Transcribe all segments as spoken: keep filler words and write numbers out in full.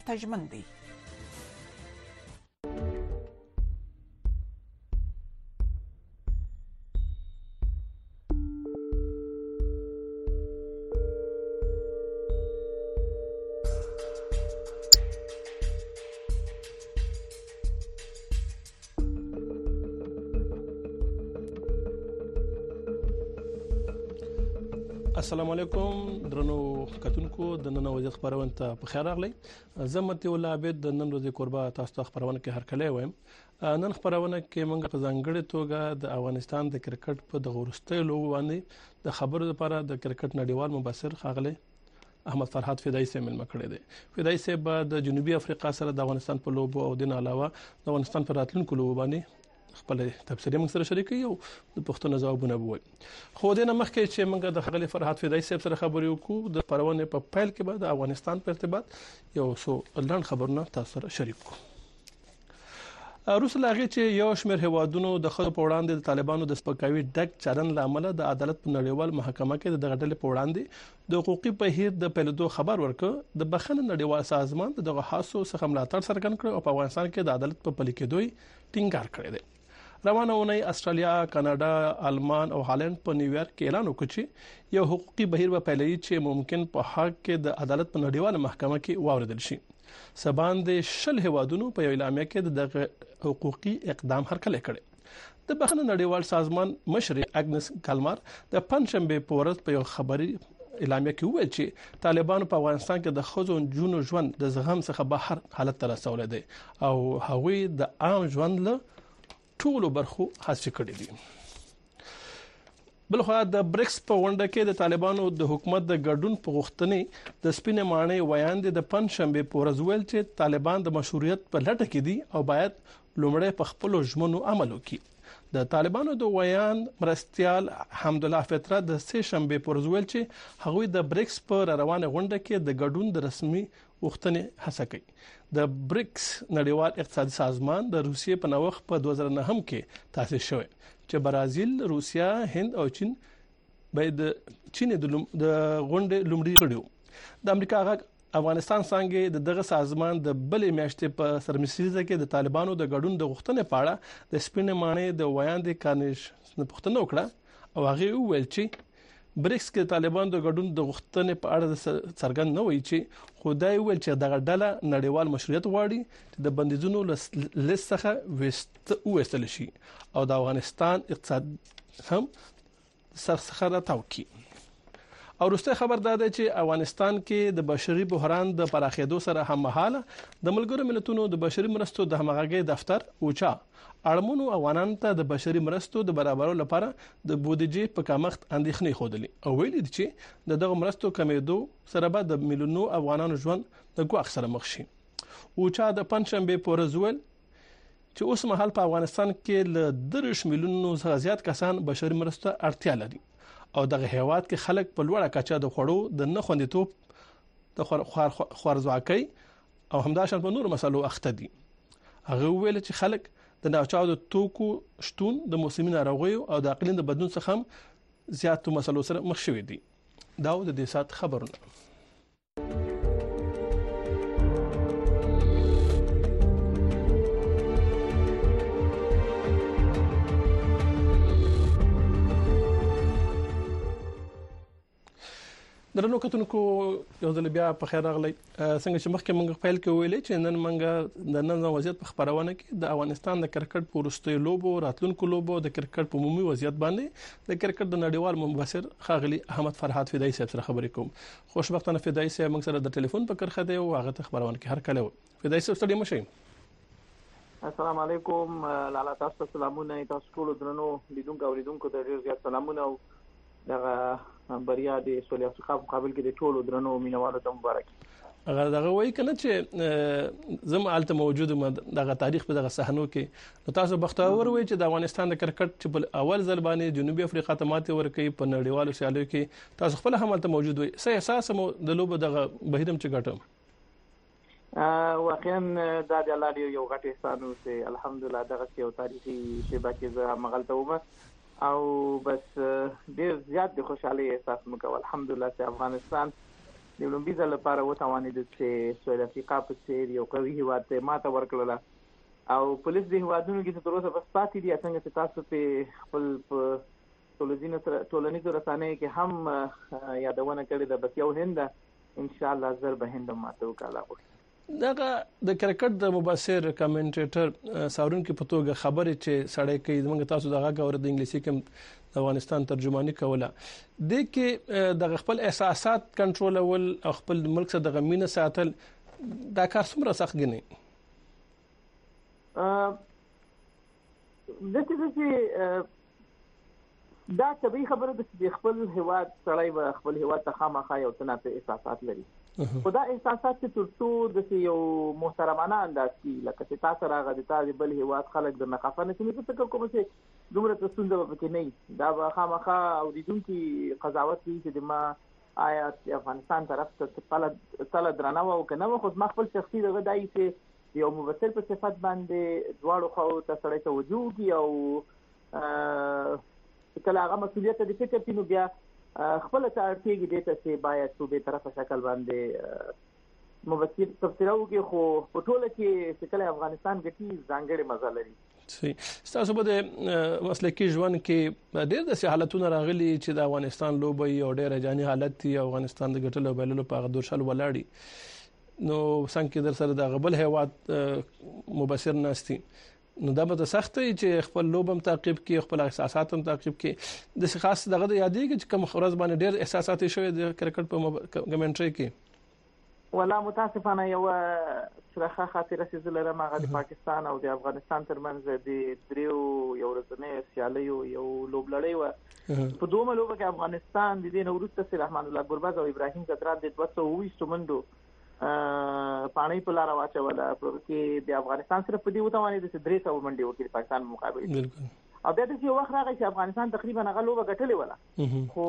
ته ژمن دي. السلام علیکم درنو کتونکو د نن ورځې خبرونه ته په خیر راغلی. زه متي الله عبد د نن ورځې قربا تاسو ته خبرونه کې هر کله وایم. نن خبرونه کې موږ په ځانګړي توګه د افغانستان د کرکټ په د غورستۍ لوبو باندې د خبرو لپاره د کرکټ نړیوال مبصر خاغلی احمد فرحات فدایي سره ملما کړی دی. فدایي سره د جنوبي افریقا سره د افغانستان په لوبو او د علاوه د افغانستان په راتلونکو لوبو باندې خپل تفسیر موږ سره شریکي او د پښتون ځوابونه ووي. خو د نمخکې چې موږ د خغلی فرحات فدایي صاحب سره خبرې وکړو د پرونه په پایل کې به د افغانستان په ارتباط یو څو لاند خبرونه تاسو سره شریک کوو. روس لاغي چې یو شمېر هوادونو د خلکو په وړاندې د طالبانو د سپکاوي ډک چلن لامل د عدالت په نړیوال محکمه کې د غټلې په وړاندې د حقوقي بهیر د پیلدو خبر ورکړ. د بخښنې نړیوال سازمان دغه حاسو څخه ملاتړ څرګند کړ او په افغانستان کې د عدالت په پلي کېدو ټینګار کړی دی. روانه ونی استرالیا، کاناډا، آلمان او هالند په نیویارک کې اعلان وکړ چې یو حقوقي بهیر به پیلوي چې ممکن په حق کې د عدالت په نړیواله محکمه کې واوریدل شي. سبان د شل هوادونو په یو اعلامیه کې د حقوقي اقدام هرکلی کړي. د بخښنې نړیوال سازمان مشر اګنس کالمار د پنځشنبه په ورځ په یو خبري اعلامیه کې وویل چې طالبانو په افغانستان کې د خزو جنونو ژوند د زغم څخه بهر حالت ته رسولې دي او هغوی د عام ژوند له ټولو برخو حذف کړي دي. بلخو د بریکس په غونډه کې د طالبانو د حکومت د ګډون په غوښتنې د سپینې ماڼۍ ویاند د پنځشنبه په ورځ ویل چې طالبان د مشروعیت په لټه کې دي او باید لومړی په خپل ژمنو عمل وکړي. د طالبانو د ویان مرستيال حمدالله فطرت د سه شنبه په ورځ ویل چې هغوی د بریکس په روانه غونډه کې د ګډون د رسمي غوښتنې هڅه کوي. د بریکس نړیوال اقتصادي سازمان د روسیې په نوښت په دوه زره نهم کې تاسیس شوی چې برازیل، روسیا، هند او چین به د چین د غونډې لومړی کړیو. د امریکا غږ افغانستان څنګه دغه سازمان د بلې میاشتې په سرمسیزه کې د طالبانو د ګډون د غوښتنې په اړه د سپینې ماڼۍ د ویاندې کانش نه پوښتنه وکړه او هغه وویل چې بریکس کې طالبان د ګډون د غوښتنې په اړه څرګند نه وایي چې خدای ویل چې دغه ډله نړیوال مشروعیت غواړي چې د بندیزونو لیست څخه وست وستل شي او د افغانستان اقتصاد هم سرسخه راټاو کړي. او وروسته خبر داده چې افغانستان کې د بشري بحران د پراخېدو سره هممهاله د ملګرو ملتونو د بشري مرستو د همغږي دفتر اوچا اړمنو افغانانو ته د بشري مرستو د برابرولو لپاره د بودیجې په کمښت اندېښنې خوده او ویل دي چې د دغه مرستو کمیدو سره به د میلیونو افغانانو ژوند د ګواښ سره مخ شي. اوچا د پنځشنبه په ورځ ویل چې اوس مهال په افغانستان کې له دېرش میلیونو څخه زیات کسان بشري مرستو اړتیا لري او دغه هیواد کې خلک په لوړه کچه د خوړو د نه خوندیتوب د خوارځواکۍ او همداشان په نورو مسلو اخته دي. هغه ویل چې خلک د ناچاو د توکو شتون د موسمي ناروغیو او د اقلیم د بدلون څخه هم زیاتو مسلو سره مخ شوي دي. دا د دې سات خبرونه. درنو کتونکو یو ځل بیا په خیر راغلی. څنګه چې مخکې موږ فایل کې ویلې چې نن موږ د نن وضعیت په خبرونه کې د افغانستان د کرکټ په وروستیو لوبو راتلونکو لوبو د کرکټ په عمومي وضعیت باندې د کرکټ د نړیوال مبصر خاغلی احمد فرحات فدایي صاحب سره خبرې کوم. خوشبختانه فدایي صاحب موږ سره د ټلیفون په کرخه دی او هغه ته خبرونه کې هر کله و. فدایي صاحب ستړي مشئ. السلام علیکم لاله تاسو ته سلامونه. تاسو ټول درنو لیدونکو او لیدونکو ته ډیر زیات سلامونه او دغه بریا د سولې افریقا په مقابل کې د ټولو درنو مینوالو ته مبارک. هغه دغه وایي کنه چې زم آلته موجود دغه تاریخ په دغه صحنو کې نو تاسو بختور وایي چې د افغانستان د کرکټ چې په اول ځل باندې جنوبي افریقا ته ماته ورکړي په نړیوالو سیالیو کې تاسو خپل هم آلته موجود وایي. څه احساس مو د لوب دغه بهیرم چې ګټم؟ واقعا دا د الله دی یو غټ احسان او چې الحمدلله دغه یو تاریخي شیبه کې زه مغلطه ومه او بس ډیر زیات د خوشحالي احساس مکو. الحمدلله چې افغانستان د لومبي ځل لپاره وتوانید چې سویل افریقا په څیر یو قوي هیواد ته ماته ورکړله او پولیس د هیوادونو کې تر اوسه بس پاتې دي څنګه چې تاسو په خپل په ټولنیزو رسنیو کې هم یادونه کړې ده بس یو هند ان شاء الله زر به هند ماته وکړه. دغه د کرکټ د مبصر کمنټیټر ساورون کې په توګه خبرې چې سړی کوي موږ تاسو دغه غوړ د انګلیسي کې د افغانستان ترجمانی کوله د کې د خپل احساسات کنټرول او خپل ملک سره د غمینه ساتل دا کار څومره سخت ګڼي؟ ا د دې چې دا طبيعي خبره ده چې خپل هواد سړی به خپل هواد ته خامخا یو تناسب احساسات لري. خدا احساسات چې ترڅو د یو محترمانه انداز کې لکه چې تاسو راغلي تاسو بل هواد خلک د نقافنه چې څه کوم چې دومره تاسو د پکې نه دا به خامخا اوریدونکو قضاوت کوي چې ما آیا افغانستان طرف ته تل درنه او کنه خو ما خپل شخصي دغه دای چې یو مبصر په صفت باندې دواړو خو ته سره توجه کی او کله هغه مسولیت د فکر تینو بیا خپل تارتیږي د تاسې باید په به طرفه شکل باندې مبصر تفسیرو کې خو په ټوله کې چې کله افغانستان کې ځانګړي مزه لري. صحیح تاسو په د مسلکي ژوند کې ډېر د حالتونو راغلي چې د افغانستان لوبي او ډېر جاني حالت دی افغانستان د ګټلو بللو په غدورشل ولاړی نو څنګه در سره د غبل هواد مبصر ناشتي نو دا به سختي چې خپل لوبم تعقیب کې خپل احساسات هم تعقیب کې د خاص دغه یادېږي چې کوم خرز باندې ډېر احساسات شوی د کرکټ په کمنټري کې ولا متاسفانه یو شرخه خاطره چې زلره ماغه د پاکستان او د افغانستان ترمنځ د دریو یو ورځنی سیالیو یو لوبلړی و په دوه لوبه کې افغانستان د دې نورسته سي رحمان الله ګربز او ابراهیم زدران د دوه سوه اووه منډو پانی په لار واچوله چې د افغانستان سره په دې وتوانې د درې سوه منډي وکړي پاکستان مقابله بالکل او بیا د یو وخت راغی چې افغانستان تقریبا هغه لوبه ګټلې ولا خو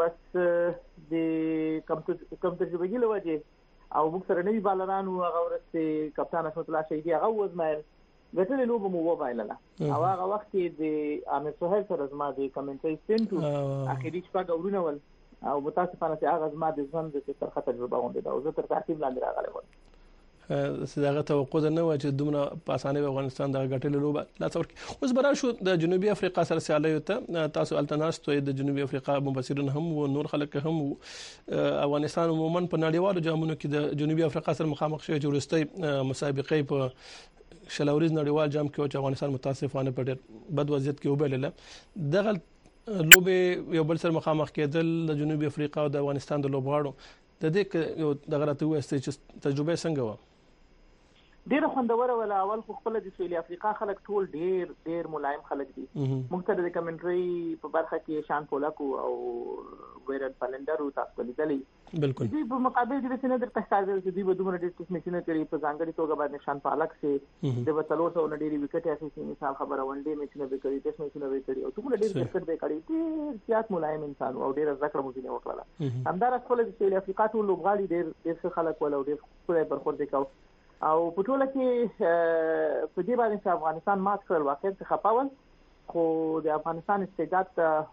بس د کم تجربه لوجه او موږ سره نوی بالرانو هغه ورسته کپتان اسمت الله شهیدی هغه وزمایل ګټلې لوبه مو وبایلله او هغه وخت کې د عامر سهیل سره زما د کمنټري سنټو اخیری شپه غوړونه ول او متاسفانه چې هغه زما د ژوند د ترخه تجربه غونډه ده او زه تر تعقیب لاندې راغلی وم. دغه توقع نه و چې دومره په اسانه افغانستان د غټلې لوبه لا څور اوس برا شو د جنوبي افریقا سره سیالیو ته تاسو التناس ته د جنوبي افریقا مبصرین هم او نور خلک هم افغانستان عموما په نړیوالو جامونو کې د جنوبي افریقا سره مخامخ شوی چې ورستۍ مسابقې په شلوريز نړیوال جام کې چې افغانستان متاسفانه په ډېر بد وضعیت کې وبلله دغه لوبه یو بل سره مخامخ کېدل د جنوبي افریقا او د افغانستان د لوبغاړو د دې یو دغه راته وسته چې تجربه څنګه و ډیر خوندور ولا اول خو خپل د سویل افریقا خلک ټول ډیر ډیر ملایم خلک دي موږ ته د کمنټري په برخه کې شان پولاکو او ویرن پلندرو تاسو لیدلې بالکل دوی په مقابل د سینې د تحقیق چې دوی به دومره ډیر قسمه نه کړي په ځانګړي توګه باندې شان پالک سي د وتلو څو نډيري وکټ اخیستي مثال خبره ونډي میچ نه وکړي ټیسټ میچ نه وکړي او ټول ډیر کرکټ به کړي ډیر زیات ملایم انسان او ډیر ذکر مو دي وکړه همدار خپل د سویل افریقا ټول لوبغاړي ډیر ډیر خلک ول او ډیر خپل برخورد وکاو او په ټوله کې په دې باندې چې افغانستان مات کړل واقعا څه خپاول خو د افغانستان استعداد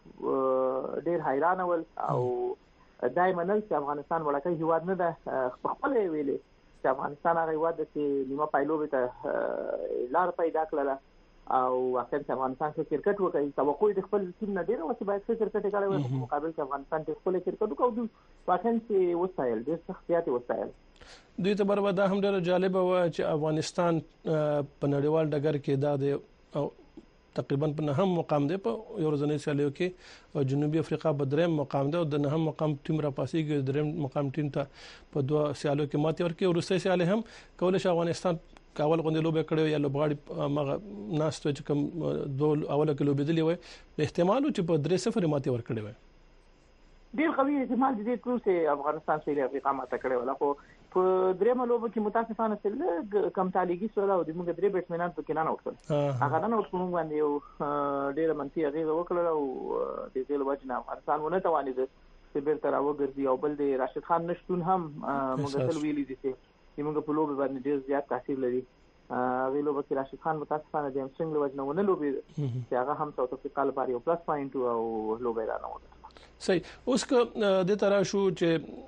ډیر حیران ول او دایمن چې افغانستان ولکه هیواد نه ده خپل ویلې چې افغانستان هغه هیواد چې نیمه پایلوب ته لار پیدا کړله او واقعا چې افغانستان کې کرکټ وکړي توقع د خپل ټیم نه ډیر او چې باید کرکټ کوي په مقابل کې افغانستان ته خپل کرکټ وکړي واقعا چې وسایل ډیر سختيات وسایل دوی ته برابر دا هم ډېر جالب و چې افغانستان په نړیوال ډګر کې دا د تقریبا په نهم مقام دی په یو ورځنی سیالیو کې او جنوبي افریقا په دریم مقام دی او د نهم مقام ټیم را پاسيږي دریم مقام ټیم ته په دوه سیالیو کې ماتې ورکړي او روسي سیالي هم کولای شي افغانستان کاول غونډه لوبه کړو یا لوبغاړي مغه ناستو چې کوم دوه اوله کې لوبېدلی وي احتمال چې په درې صفر ماتې ورکړي وي ډیر قوي احتمال دي چې افغانستان سویل افریقا ماته کړي ولا خو په درېمه لوبه کې متاسفانه سره کم تعلیقي سره او د موږ درې بیټسمنان په کې نه وټل هغه نه وټل باندې یو ډیر منفي هغه وکړل او د دې لوجه نه افغانستان ونه توانید چې بیرته راوګرځي او بل د راشد خان نشټون هم موږ تل ویلي دي چې موږ په لوبه باندې ډیر زیات تاثیر لري هغه لوبه کې راشد خان متاسفانه د همسنګ لوجه نه ونه لوبي چې هغه هم ساوث افریقا لپاره یو پلس پوینټ او لوبه را نه وته صحیح اوس که د ترا شو چې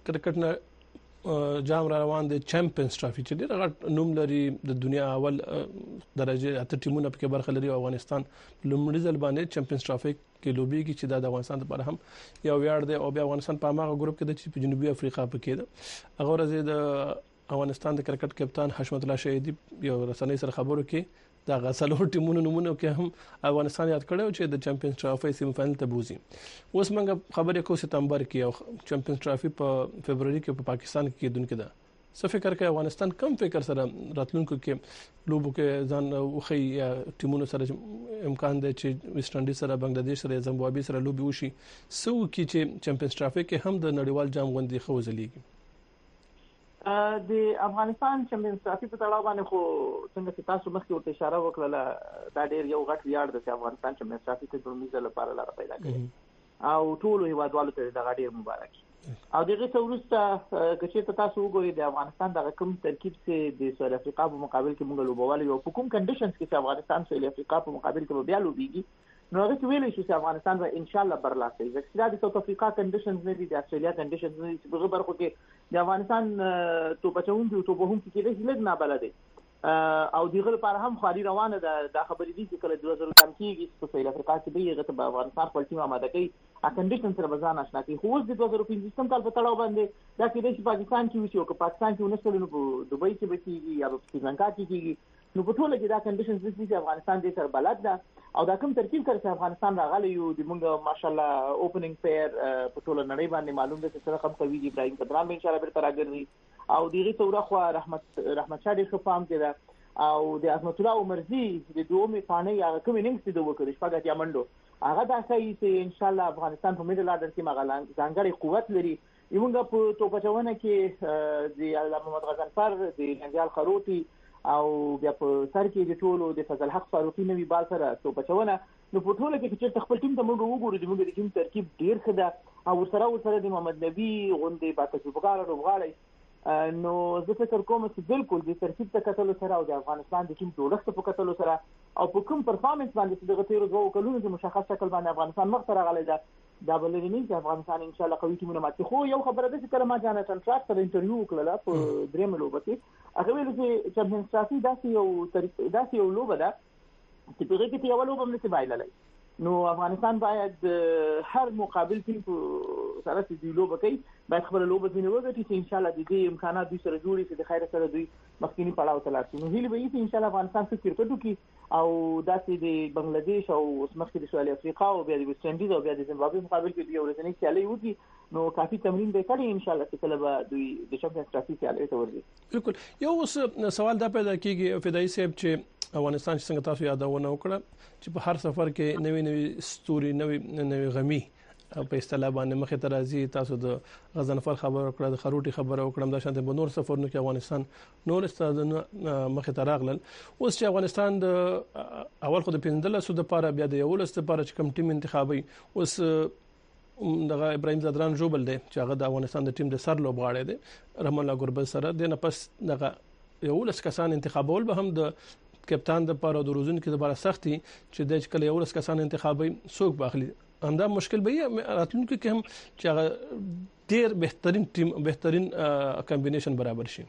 کرکټ نه جام را روان دي چمپیونز ټرافي چې ډېر غټ نوم لري د دنیا اول درجه اته ټیمونه پکې برخه لري او افغانستان لومړي ځل باندې چمپیونز ټرافي کې لوبيږي چې د افغانستان لپاره هم یو ویاړ دی او بیا افغانستان په هغه ګروپ کې د چې په جنوبي افریقا پکې ده هغه ورځ د افغانستان د کرکټ کپتان حشمت الله شهیدی یو رسنۍ سره خبرو کې دا غسلو ټیمونو نمونه کې هم افغانستان یاد کړو چې د چمپیونز ټرافي سیمی فائنل ته بوزي اوس موږ خبرې کوو سپتمبر کې او چمپیونز ټرافي په فبرवरी کې په پاکستان کې کېدونکې ده څه فکر کوي افغانستان کم فکر سره راتلونکو کې لوبو کې ځان وخی یا ټیمونو سره امکان دی چې ویسټ انډیز سره بنگلاديش سره زیمبابوې سره لوبي وشي سو کې چې چمپیونز ټرافي کې هم د نړیوال جام غونډې خو ځلیږي د افغانستان چمپیونز ټرافي په تړاو باندې خو څنګه چې تاسو مخکې ورته اشاره وکړه دا ډېر یو غټ ویاړ دی چې افغانستان چمپیونز ټرافي ته د لومړي ځل لپاره لاره پیدا کړې او ټول هیوادوالو ته دا ډېر مبارک او دغه څه وروسته چې تاسو وګورئ د افغانستان د کوم ترکیب چې د ساوث افریقا په مقابل کې موږ لوبوالي او په کوم کنډیشنز کې چې افغانستان ساوث افریقا په مقابل کې بیا لوبيږي نو هغه څه ویلې چې افغانستان به ان شاء الله برلاسي ځکه چې د ساوث افریقا کنډیشنز نه دي د استرالیا کنډیشنز نه دي چې په برخو کې د افغانستان تو بچون دي تو به هم کې د هیڅ نه بلد او دغه لپاره هم خالي روانه ده د خبرې دي چې کله دوه زره کم کېږي په ساوث افریقا کې به هغه ته افغانستان خپل ټیم آماده کوي ا کنډیشن سره بزان آشنا کوي خو د دوه زره پنځه کال په تړاو باندې دا کې د پاکستان کې وشي او که پاکستان کې ونسل نو په دوبۍ کې به کېږي یا په سریلانکا کې کېږي نو په ټوله کې دا کنډیشنز دي چې افغانستان دې سره بلد ده او دا کوم ترکیب کړ چې افغانستان راغلی یو د موږ ماشاءالله اوپننګ پیر په ټوله نړۍ باندې معلوم ده چې سره خپل کوي دی ابراهيم قدران ان شاء الله به تراګري او دغه تورا خو رحمت رحمت شاه دې خفام کړه او د عظمت الله عمرزي د دومې فانې هغه کوم اننګز دې وکړي شپږ یا منډو هغه دا کوي چې ان شاء الله افغانستان په میډل اډر کې مغلان ځانګړي قوت لري یمونګه په توپچونه کې د علامه محمد غزنفر د جنجال خروټي او بیا په سر کې د ټولو د فضل حق فاروقي نوی بال سره توپچونه نو په ټوله کې چې خپل ټیم ته موږ وګورو د موږ د ټیم ترکیب ډیر ښه ده او سره سره د محمد نبی غوندې با تجربه‌کار لوبغاړي نو زه فکر کوم چې بالکل د ترکیب ته کتل سره او د افغانستان د ټیم جوړښت په کتل سره او په کوم پرفارمنس باندې دغه تیر دوه کلونو د مشخص شکل باندې افغانستان مخ ته راغلی ده دا بلنی نه چې افغانستان ان شاء الله قوي ټیمونه ماتي خو یو خبره ده چې کله ما جاناتن ټراک سره انټرویو وکړله په دریم لوبه کې هغه ویل چې چمپیونز ټرافي داسې یو داسې یو لوبه ده چې په هغه کې یو لوبه هم نشي بایللای نو افغانستان باید هر مقابل ټیم سره چې دی لوبه کوي باید خپل لوبه دینه وګټي چې ان شاء الله د دې امکانات دوی سره جوړي چې د خیر سره دوی مخکینی پړاو ته لاړ شي نو هیله به وي چې ان شاء الله افغانستان څخه کرکټ وکړي او داسې د بنگلاديش او مخکې د سوال افریقا او بیا د ویسټ انډیز او بیا د زیمبابوې مقابل کې یو ورځنی سیالي وکړي نو کافي تمرین به کړي ان شاء الله چې کله به دوی د چمپیونز ټرافي سیالي ته ورځي بالکل یو سوال دا پیدا کیږي فدایي صاحب چې افغانستان څنګه تاسو یادونه وکړه چې په هر سفر کې نوې نوې ستوري نوې نوې غمي په اصطلاح باندې مخه ترازی تاسو د غزنفر خبر وکړه د خروټي خبر وکړم دا شانته بنور سفرونو کې افغانستان نور استادونه مخه تراغلل اوس چې افغانستان د اول خو د پنځلسو د پاره بیا د یولس د پاره چې کوم ټیم انتخابي اوس دغه ابراهيم زدران جوبل دی چې هغه د افغانستان د ټیم د سر لوبغاړی دی رحمان الله ګربز سره د نه پس دغه یولس کسان انتخابول به هم د کپتان د پاره د روزن کې د لپاره سختي چې د کله یولس کسان انتخابي څوک باخلي انده مشکل به راتلونکي کې هم چې هغه ډیر بهترین ټیم بهترین کمبینیشن برابر شي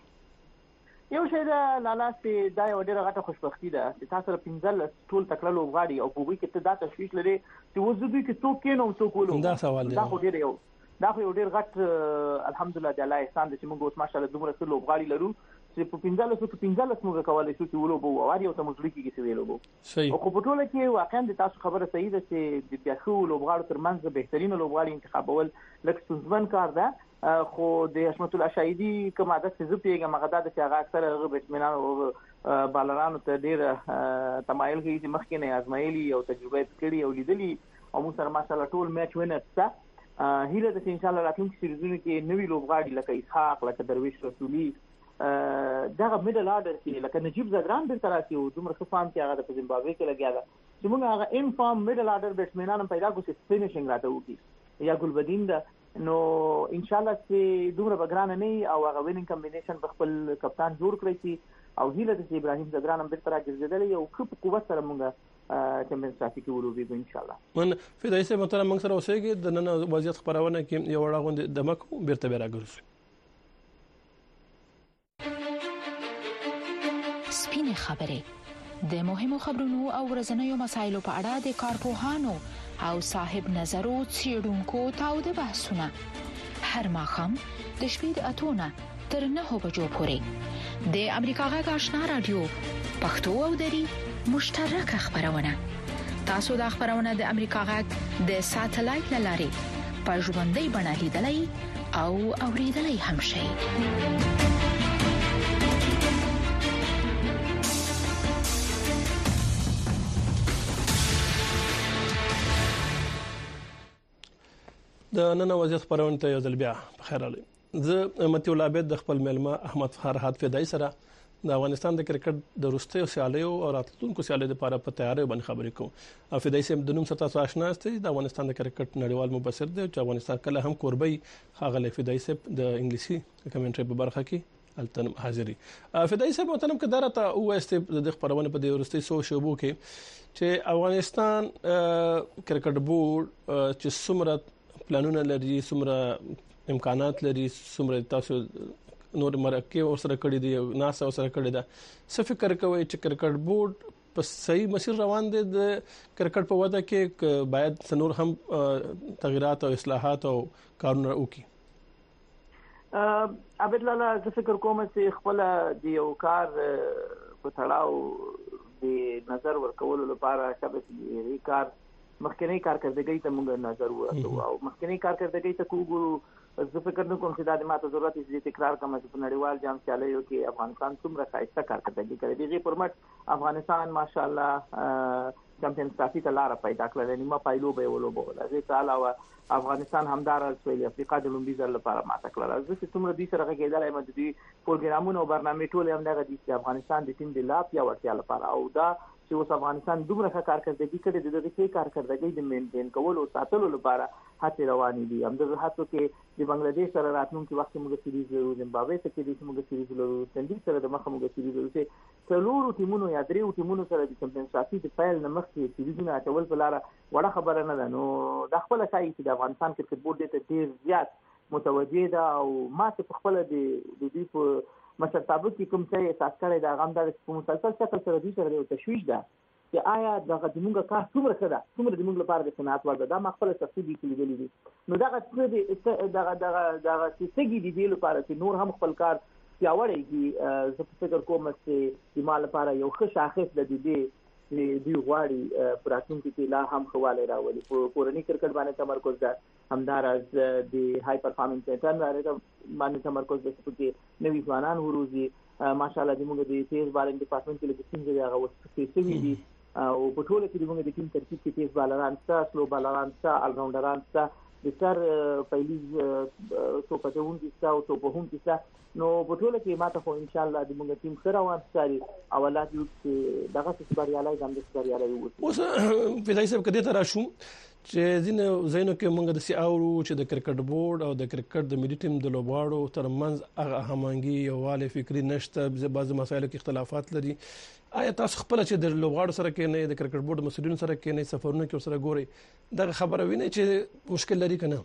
یو شی دا لاله چې دا یو ډیره غټه خوشبختی ده چې تاسو سره پنځل ټول تکړه لوبغاړي او په وی کې ته دا تشویش لري چې وځو کې څوک کینو څوک ولو دا سوال دی دا خو ډیر یو دا خو ډیر غټ الحمدلله د الله احسان چې موږ اوس ماشاءالله دومره ټول لوبغاړي لرو چې په پنځل څو پنځل موږ کولای شو چې ولو بو او اړ یو ته موږ لیکي چې ویلو بو صحیح او په ټوله کې واقعا د تاسو خبره صحیح ده چې د بیاخو لوبغاړو ترمنځ بهترین لوبغاړي انتخابول لکه ستونزمن کار ده خو د حشمت الله شهیدی کوم عادت چې زه پیګم هغه د چې هغه اکثر هغه بیټسمنان او بالرانو ته ډیر تمایل کوي چې مخکې نه ازمایلی او تجربه کړي او لیدلی او موږ سره ماشاءالله ټول میچ وینر ته هیله ده چې ان شاء الله راتلونکي سیریزونو کې نوی لوبغاړي لکه اسحاق لکه درویش رسولي دغه میډل اډر کې لکه نجیب زدران به تر راځي او دومره ښه فارم کې هغه د زیمبابوې کې لګیا ده چې موږ هغه ان فارم میډل اډر بیټسمنان پیدا کوو چې فینیشنګ راته وکړي یا ګلبدین ده نو ان شاء الله چې دومره بګران نه او هغه وینینګ کمبینیشن په خپل کپتان جوړ کړی شي او هیله ده چې ابراهيم زدران هم به تر راځي یو خپ قوت سره موږ چمپیونز ټرافي کې ولوبېږو ان شاء الله. من فدایي صاحب محترم موږ سره اوسېږي د نن وضعیت خبرونه کې یو وړه غونډه د مکو بیرته به راګرځو. سپینې خبرې د مهمو خبرونو او ورځنیو مسایلو په اړه د کارپوهانو او صاحب نظرو څېړونکو تاوده بحثونه هر ماښام د شپې د اتونه تر نهو بجو پورې د امریکا غږ آشنا رادیو پښتو او دری مشترکه خبرونه. تاسو د خبرونه د امریکا غږ د ساتلایت لارې په ژوندۍ بڼه لیدلای او اوریدلای هم شئ. د نن وضعیت خبرونه ته یو ځل بیا بخیر علي. زه متي الله عبد د خپل ملما احمد فرحات فدایي سره د افغانستان د کرکټ د وروستیو سیالیو او راتلونکو سیالیو لپاره په تیاری باندې خبرې کوم. فدایي سم د نوم سره تاسو آشنا یاست. د افغانستان د کرکټ نړیوال مبصر دی چې افغانستان کله هم کوربي خاغله فدایي سم د انګلیسي کمنټري په برخه کې التن حاضرې. فدایي سم متنم کدارته او است د خبرونه په د وروستي سو شوبو کې چې افغانستان کرکټ بورډ چې څومره پلانونه لري، څومره امکانات لري، څومره تاسو نور مرکه او سره کړی دی، ناسا او سره کړی دا څه فکر کوي چې کرکټ بورډ په صحیح مسیر روان دی د کرکټ په وده کې باید څنور هم تغیرات او اصلاحات او کارونه وکړي؟ عبد الله زه فکر کوم چې خپل دی یو کار په تړاو د نظر ورکول لپاره شابه کار مخکنی کارکردګۍ ته موږ نظر ورکړو او مخکنی کارکردګۍ ته کوو. زه فکر نه کوم چې دا د ماته ضرورت دي تکرار کوم چې په نړیوال جام سیالیو کې افغانستان څومره ښایسته کارکردګي کوي. دغه پرمټ افغانستان ماشاءالله چمپیونز ټرافي ته لار پیدا کړل، نیمه پایلو به ولوبول. زه تعالی افغانستان همدار سویل افریقا د لومبي ځل لپاره ماته کړل. زه چې څومره دې سره کېدلای مې د پروګرامونو او برنامې ټول هم دغه دي چې افغانستان د ټیم د لا پیاوړتیا لپاره او دا چې اوس افغانستان دومره ښه کارکردګي کړې د دغه کې کارکردګي د مینټین کولو او ساتلو لپاره هڅې روانې دي. همدغه هڅو کې د بنگلاديش سره راتلونکي وخت موږ سیریز لرو، زمبابوې ته کې د موږ سیریز لرو، سندي سره د مخه موږ سیریز لرو چې څلورو ټیمونو یا دریو ټیمونو سره د چمپیونز ټرافي د فایل نه مخکې سیریزونه اچول په لاره وړه خبره نه ده. نو د خپل ځای چې د افغانستان کرکټ بورډ ته ډیر زیات متوجه ده او ما ته خپل د دې په مشرتابه کې کوم څه احساس کړی دا غم د مسلسل شکل سره دي سره یو تشویش ده چې آیا دغه د موږ کار څومره ښه ده، څومره د موږ لپاره د صنعت وړ ده. دا ما خپل شخصي دي لیدلې دي. نو دغه څه دي دغه دغه دغه څه دي د لپاره چې نور هم خپل کار پیاوړی کی. زه فکر کوم چې د مال لپاره یو ښه شاخص د دې دی غواړي پراتونکو کې لا هم خواله راولي. کورنۍ کرکټ باندې تمرکز ده، همدارز د های پرفارمنس سنټر باندې تمرکز ده چې نوې ځوانان وروزي. ماشاءالله د موږ د تیز بالینګ ډپارټمنټ کې د څنګه هغه وسته سوي دي او په ټوله کې موږ د ټیم ترکیب کې تیز بالران ستا سلو بالران ستا الراوندران ستا د سر پهلی توپټون دي ستا او توپهم دي ستا. نو په ټوله کې ماته خو ان شاء الله د موږ ټیم سره وانساري او الله دې دغه څه بریالي ځم د بریالي وو. اوس فدایي صاحب کده تر شو چې زینو زینو کې موږ د سی اورو چې د کرکټ بورډ او د کرکټ د ملي ټیم د لوبغاړو ترمنځ هغه همغږي او والي فکری نشته، بعض مسایلو کې اختلافات لري. آیا تاسو خپل چې د لوبغاړو سره کې نه د کرکټ بورډ مسؤلینو سره کې نه سفرونه کې سره ګوري دا خبره ویني چې مشکل لري کنه؟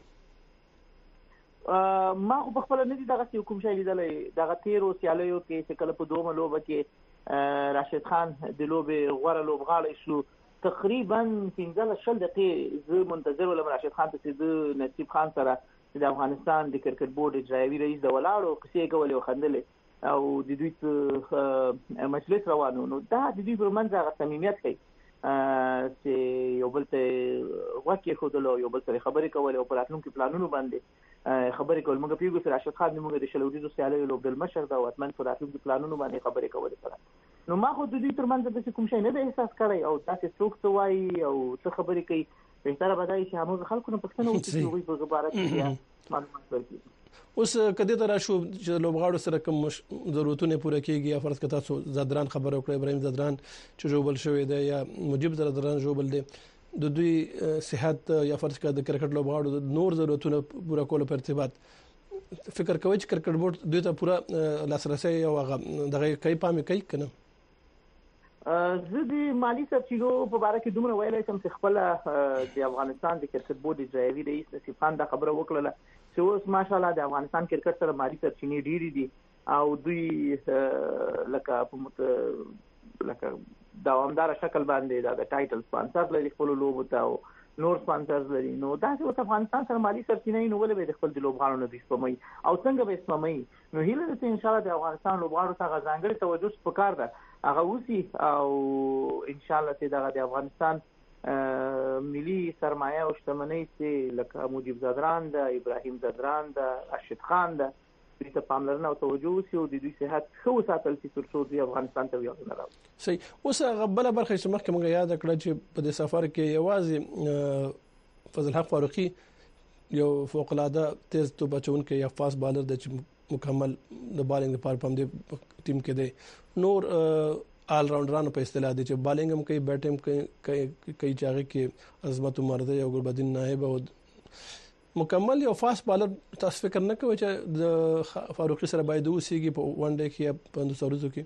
ما خو په خپل نه دي دغه کوم شی لیدلې. دغه تیرو سیالیو کې چې کله په دوه لوبه کې راشد خان د لوبې غوړه لوبغاړی شو تقریبا پنځه شل دقیقې زه منتظر ولم راشد خان ته چې د نصیب خان سره د افغانستان د کرکټ بورډ اجرایوي رئیس د ولاړو قصې کولې او خندلې او د دوی مجلس روانو. نو دا د دوی پرمنځ هغه صمیمیت کوي چې یو بل ته واکې خودلو یو بل سره خبرې کول او پراتونکو پلانونو باندې خبرې کول. موږ پیګو سره راشد خان موږ د شلوري سیالیو لوبډل مشر دا واتمن پراتونکو پلانونو باندې خبرې کول سره. نو ما خو د دې ترمنځ د کوم شي نه د احساس کړی او تاسو څوک څه وایي او څه خبرې کوي بهتره بدای چې موږ خلکو نه پښتنه وکړو چې په عبارت کې معلومات ورکړي. اوس کدی تر شو چې لوبغاړو سره کوم ضرورتونه پوره کیږي. فرض کړه تاسو زدران خبر وکړه ابراهيم زدران چې جوبل شوی دی یا مجيب زدران جوبل دی د دوی صحت یا فرض کړه د کرکټ لوبغاړو نور ضرورتونه پوره کول په ارتباط فکر کوي چې کرکټ بورډ دوی ته پوره لاسرسي او دغه کوي پامې کوي کنه؟ زه د مالی سرچینو په اړه کې دومره ویلای شم چې خپل د افغانستان د کرکټ بورډ اجرایوي رئیس نصیب خان دا خبره وکړه چې اوس ماشاءالله د افغانستان کرکټ سره مالی سرچینې ډېرې دي او دوی لکه په مت لکه دوامدار شکل باندې دا د ټایټل سپانسر لري خپل لوبو ته او نور سپانسرز لري. نو دا چې په افغانستان سره مالی سرچینې نو ولې به خپل د لوبغاړو نه د سپمای او څنګه به سپمای نو هیله ده چې ان شاء الله د افغانستان لوبغاړو ته ځانګړي توجه وکړ ده هغه وسی او ان شاء الله چې د افغانستان ملي سرمایه او شتمنۍ چې لکه مجيب زادران د ابراهیم زادران د ارشد خان د ته پاملرنه او توجه وسی او د دوی صحت خو ساتل چې تر څو د افغانستان ته یو نه راوي. صحیح. اوس غبله برخه چې مخکې موږ یاد کړل چې په دې سفر کې یوازې فضل حق فاروقي یو فوق العاده تیز تو بچون کې یا فاست بالر د مکمل د بالینګ لپاره په دې ټیم کې دی نور آل راونډرانو په اصطلاح دي چې بالینګ هم کوي بیټینګ کوي کوي چاغه کې عظمت مرده او ګلبدین نائب او مکمل یو فاست بالر تاسو فکر نه کوئ چې د فاروقي سره باید اوسېږي په ون ډے کې یا په دوه سورزو کې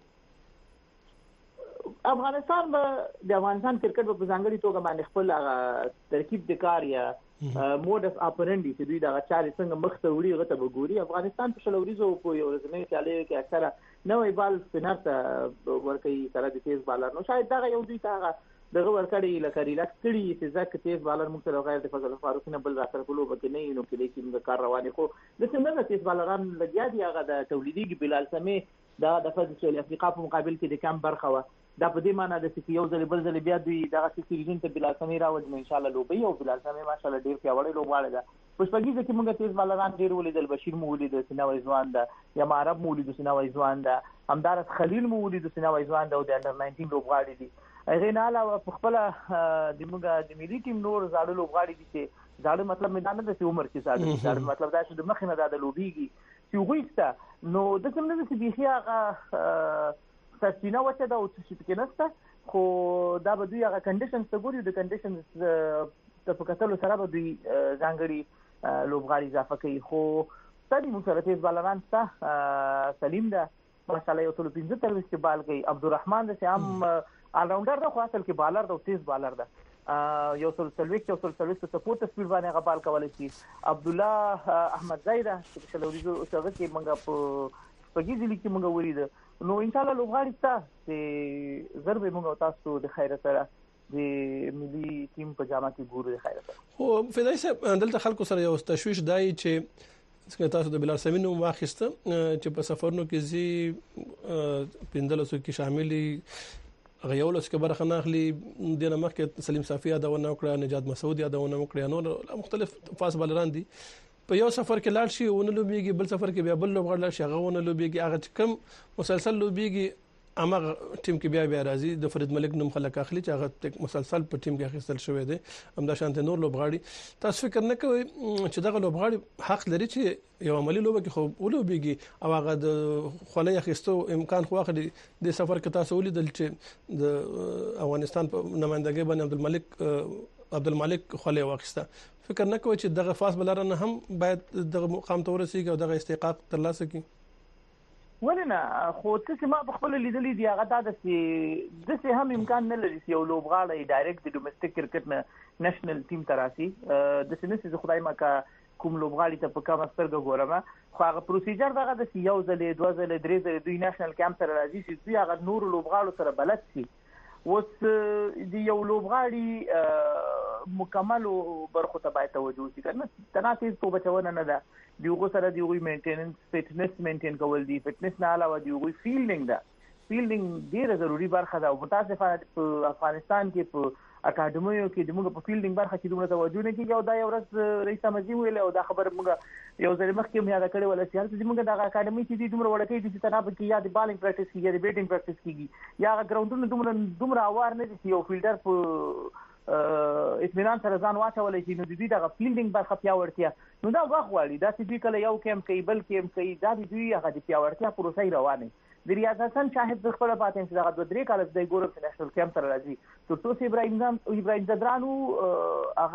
افغانستان به د افغانستان کرکټ په ځانګړي توګه باندې خپل ترکیب د کار یا موډس اپرندي چې دوی د چارې څنګه مخ ته وړي غته وګوري. افغانستان په شلوريزو په یو ورځنۍ کالي کې اکثره نوې بال سپینر ته ورکوي سره د تیز بالر نو شاید دا یو دوی ته دغه ورکړی لکه ریلاکس کړي چې ځکه تیز بالر موږ سره غیر د فضل فاروقي نه بل راځي په لوبه کې نه نو کې چې موږ کار رواني خو د څنګه تیز بالران لګیا دي هغه د تولیدي بلال سمي دا د فضل افریقا په مقابل کې د کم برخه و دا په دې معنی د چې یو ځل بل ځل بیا دوی دغه سیریزن ته بلال سمي راوړي ان شاء الله لوبي او بلال سمي ماشاءالله ډیر پیاوړی لوبغاړی ده. پښپګیزه کې موږ تیز بالران ډیر ولیدل بشیر مو ولید سینا وایزوان ده یا معرب مو ولید سینا وایزوان ده همدارس خلیل مو ولید سینا وایزوان ده او د انډر ناینټین لوبغاړي دي. هغه نه علاوه په خپل د موږ د ملي ټیم نور زاړه لوبغاړي دي چې زاړه مطلب میدان د عمر کې زاړه زاړه مطلب دا چې د مخ نه د لوبيږي چې وګورئ نو د څنګه چې بيخي هغه سستینه وته دا او چې کې نسته خو دا به دوی هغه کنډیشنز ته ګوري د کنډیشنز ته په کتلو سره به دوی ځانګړي لوبغاړي اضافه کوي. خو ستاسو موږ سره تیز بالران ته سلیم ده ماشاءالله یو ټول پنځه تر وسته بال کوي. عبدالرحمن د سام آل راونډر ده خو اصل کې بالر ده او تیز بالر ده یو څل سلويک یو څل سلويک ته سپورټ سپیډ باندې غبال کولای شي. عبد الله احمد زیده چې شلوريزو څنګه کې موږ په پګیزلی کې موږ ورید نو ان شاء الله لوبغاړي ته چې ضرب موږ تاسو د خیر سره د ملي ټیم په جامه کې ګورو د خیر سره. خو فدای صاحب دلته خلکو سره یو تشويش دی چې څنګه تاسو د بلال سمینو واخیسته چې په سفرونو کې زی پندلسو کې شاملي غيول اس کې برخه ناخلي د نمک سلیم صافي یادونه وکړه نجات مسعود یادونه وکړه نو مختلف فاس بالران دي په یو سفر کې لاړ شي ونه لوبيږي بل سفر کې بیا بل لوبغاړ لاړ شي هغه ونه لوبيږي هغه کم مسلسل لوبيږي امغه ټیم کې بیا بیا راځي د فرید ملک نوم خلک اخلي چې هغه مسلسل په ټیم کې اخیستل شوی دی همدا شانته نور لوبغاړي تاسو فکر نه کوئ چې دغه لوبغاړي حق لري چې یو عملی لوبه کې خو ولوبيږي او هغه د خولې اخیستو امکان خو اخلي د سفر کې تاسو ولیدل چې د افغانستان په نمائندګۍ باندې عبدالملک عبدالملک خولې واخیسته فکر نه کوئ چې دغه فاس بلران هم باید دغه مقام ته ورسیږي او دغه استحقاق ترلاسه کړي ولنه خو څه ما په خپل لیدلې دی هغه دا چې د څه هم امکان نه لري چې یو لوبغاړی ډایرکټ د ډومېسټک کرکټ نه نېشنل ټیم ته راشي د سینې چې خدای ما کا کوم لوبغاړي ته په کومه سترګه ګورم خو هغه پروسیجر دغه د یو ځلې دوه ځلې درې ځلې دوی نېشنل کیمپ سره راځي چې دوی هغه نور لوبغاړو سره بلد شي. اوس د یو لوبغاړي مکمل برخو ته باید توجه وشي کنه تناسب تو بچونه نه ده دیوغه سره دیوغه مینټیننس فټنس مینټین کول دي فټنس نه علاوه دیوغه فیلډینګ ده فیلډینګ ډیره ضروری برخه ده او متاسفانه په افغانستان کې په اکیډمیو کې د موږ په فیلډینګ برخه کې دومره توجه نه کیږي او دا یو ورځ رئیس مزي ویل او دا خبر موږ یو ځل مخکې مې یاد کړی ولا چې موږ د اکیډمي چې دومره وړکې دي چې تناب کې یا د بالینګ پریکټیس کیږي یا د بیټینګ پریکټیس کیږي یا ګراوندونو دومره دومره اوار نه دي چې یو فیلډر په اطمینان سره ځان واچولای شي نو د دې دغه فیلډینګ برخه پیاوړتیا نو دا وخت غواړي دا چې دوی کله یو کیم کوي بل کیم کوي دا د دوی هغه د پیاوړتیا پروسې روانه د ریاض حسن شاهد د خپل پاتې چې دغه دوه درې کال د ګورم نېشنل کیمپ سره راځي تر څو ابراهیم ابراهیم زدرانو هغه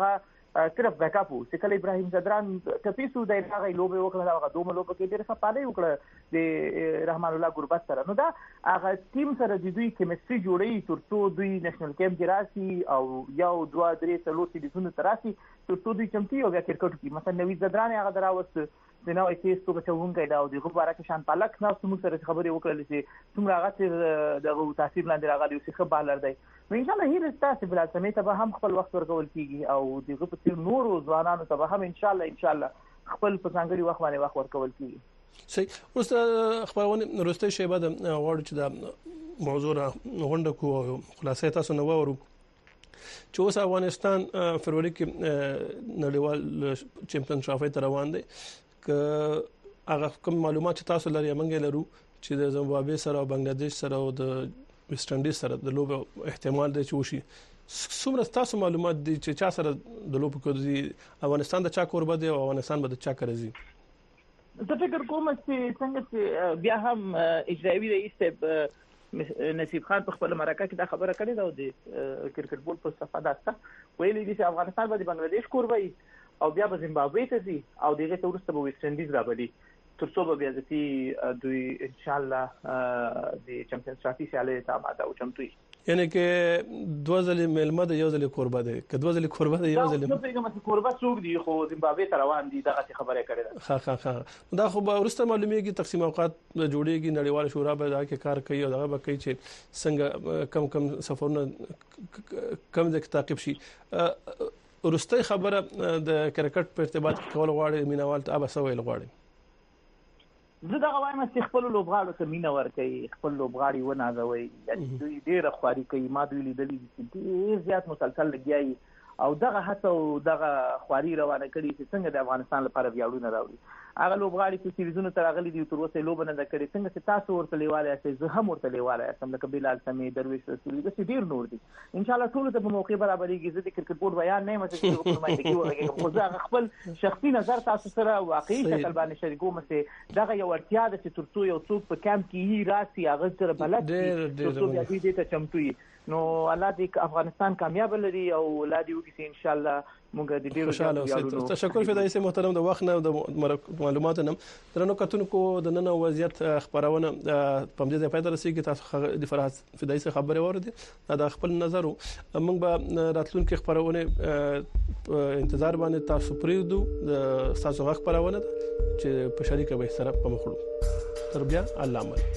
صرف بیک اپ وو چې کله ابراهیم ځدران ټپیسو د هغه لوبه وکړه هغه دوه لوبه کې ډېر ښه پاله وکړه د رحمان الله ګربت سره. نو دا هغه ټیم سره د دوی کیمستري جوړي ترڅو دوی نېشنل کیمپ کې راشي او یو دوه درې څلور سیزونونه تراشي ترڅو دوی چمتي او بیا کرکټ کې مثلا نوید ځدران هغه دراوست د نو ایس تو بچونګي دا او د غبره کې شان پالک نو څومره سره خبرې وکړلې چې څومره هغه د تاثیر لاندې راغلی او څه بالر دی. نو ان شاء الله هیله ستاسو بل سمې ته به هم خپل وخت ورکول کیږي او دغه په نورو ځوانانو ته به هم ان شاء الله ان شاء الله خپل په ځانګړي وخت باندې وخت ورکول کیږي. صحیح. ورسته خبرونه ورسته شی بعد غواړو چې دا موضوع غونډه کو خلاصې تاسو نو ورو چې اوس افغانستان فروری کې نړیوال چمپیون ټرافي ته روان دی. که هغه کوم معلومات چې تاسو لري موږ لرو چې د زیمبابوې سره او بنگلاديش سره او د ویسټ انډیز سره د لوب احتمال دی چې وشي څومره تاسو معلومات دي چې چا سره د لوب کوي افغانستان د چا کوربه دی او افغانستان به د چا کوي؟ زه فکر کوم چې څنګه چې بیا هم اجرایي رئیس نصیب خان په خپل مرکه کې دا خبره کړې ده او د کرکټ بورډ په صفحه داسته ویلي دي چې افغانستان به د بنگلاديش کوربه او بیا به زیمبابوې ته ځي او دغه ته ورسته به ویسټ انډیز راوړي ترڅو به بیا ځي دوی ان شاء الله د چمپیونز ټرافي سیالۍ ته آماده او چمتو. یعنی کې دوه ځلې ملمه د یو ځلې کوربه دی که دوه ځلې کوربه دی یو ځلې نو پیغام چې کوربه څوک دی خو زیمبابوې ته روان دي دغه خبره کړې ده. ها ها ها دا خو به ورسته معلومیږي تقسیم اوقات جوړیږي نړیوال شورا به دا کې کار کوي او دا به کوي چې څنګه کم کم سفرونه کم ځکه تعقیب شي. ورسته خبره د کرکټ په ارتباط کول غواړي مینوال ته ابا سویل غواړي. زه دا وایم چې خپل لوبغاړو ته مینه ورکړي خپل لوبغاړي ونازوي چې دوی ډېر خواري کوي ما دوی لیدلې چې ډېر زیات مسلسل لګیایي او دغه هڅه او دغه خواري روانه کړي چې څنګه د افغانستان لپاره ویاړونه راوړي. هغه لوبغاړي چې سیریزونو ته راغلي دي تر اوسه لوب نه کړي څنګه چې تاسو ورته لیواله یاست زه هم ورته لیواله یم لکه بلال سمي درویش رسولي د ډېر نور دي. ان شاء الله ټول ته په موقع برابرېږي زه د کرکټ بورډ بیان نه مته چې په مایته کې وایي خو زه خپل شخصي نظر تاسو سره واقعي شکل باندې شریکوم چې دغه یو ورتیا د چې ترڅو یو څوک په کیمپ کې راسي هغه سره بلد ترڅو بیا دې ته چمتوي. نو الله دې افغانستان کامیاب لري او الله دې وکړي ان شاء الله موږ دې ډېر خوشاله. تشکر فدای سي محترم د وخت نه د معلوماتو نه درنو کتونکو د نن وضعیت خبرونه په دې ځای پاتې رسیدي تاسو د فرحت فدای سي خبره ورده دا خپل نظر موږ به راتلونکو خبرونه انتظار باندې تاسو پریدو د تاسو خبرونه چې په شریکه به سره په مخړو تر بیا الله مل.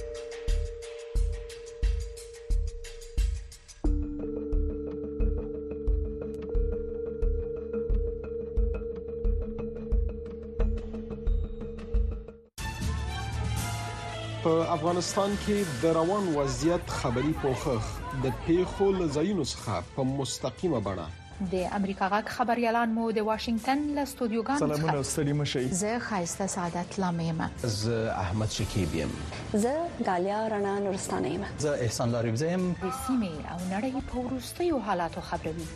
په افغانستان کې د روان وضعیت خبري پوښښ د پیښو لزاینو څخه په مستقیمه بڼه د امریکا غاک خبريالان مو د واشنگټن له استودیوګانو سلامونه ستړي مشئ. زه خایسته سعادت لامیم. زه احمد شکیب یم. زه غالیا رڼا نورستانه یم. زه احسان لاریبزی یم. د سیمې او نړۍ په وروستیو حالاتو خبروي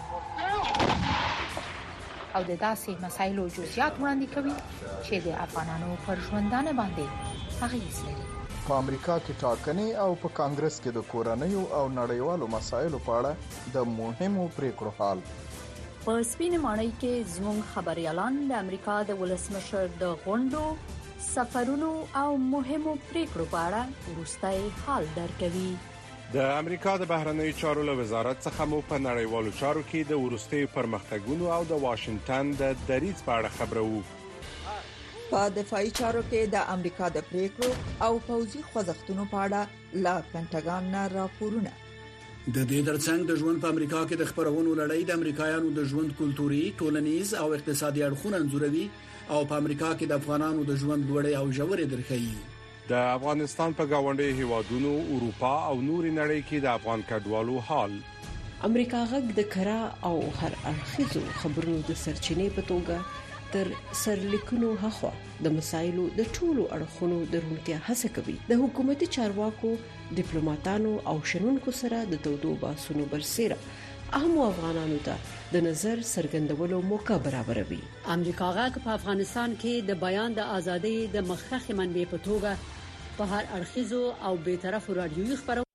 او د داسې مسایلو جزئیات وړاندې کوي چې د افغانانو پر ژوندانه باندې اغیز لري. په امریکا کې ټاکنې او په کانګرس کې د کورنیو او نړیوالو مسایلو په اړه د مهمو پریکړو حال. په سپینې ماڼۍ کې زموږ خبريالان د امریکا د ولسمشر د غونډو سفرونو او مهمو پریکړو په اړه وروستي حال درکوي. د امریکا د بهرنیو چارو له وزارت څخه مو په نړیوالو چارو کې د وروستي پرمختګونو او د واشنگټن د دریځ په اړه خبرو. په دفاعي چارو کې د امریکا د پریکړو او پوځي خوځښتونو په اړه لا پینټاګان نه راپورونه. د دې ترڅنګ د ژوند په امریکا کې د خبرونو لړۍ د امریکایانو د ژوند کلتوري، ټولنیز او اقتصادي اړخونه انځوروي او په امریکا کې د افغانانو د ژوند لوړې او ژورې درخي. د افغانستان په گاونډي هیوادونو، اروپا او نوري نړۍ کې د افغان کډوالو حال. امریکا غږ د کرا او هر اړخیزو خبرونو د سرچینې په توګه تر سرلیکونو هخوا د مسایلو د ټولو اړخونو درونتیا هڅه کوي. د حکومتي چارواکو، ډیپلوماټانو او شنونکو سره د تودو باسونو برسېره اهم افغانانو ته د نظر څرګندولو موقع برابروي. امریکا غږ په افغانستان کې د بیان د ازادۍ د مخخخ منبع په توګه په هر اړخیزو او بیطرفو رادیوي خبرونو